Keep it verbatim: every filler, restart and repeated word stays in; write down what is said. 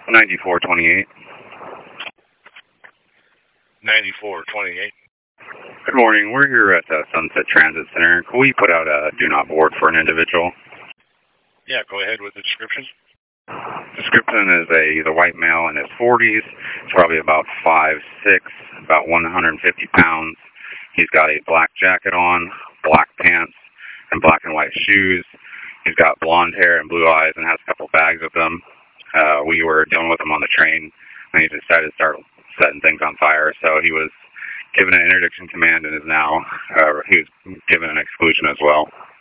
ninety-four twenty-eight. ninety-four twenty-eight. Good morning. We're here at the Sunset Transit Center. Can we put out a do not board for an individual? Yeah, go ahead with the description. Description is a he's a white male in his forties. He's probably about five six, about one hundred fifty pounds. He's got a black jacket on, black pants, and black and white shoes. He's got blonde hair and blue eyes and has a couple bags with him. Uh, we were dealing with him on the train, and he decided to start setting things on fire. So he was given an interdiction command and is now uh, he was given an exclusion as well.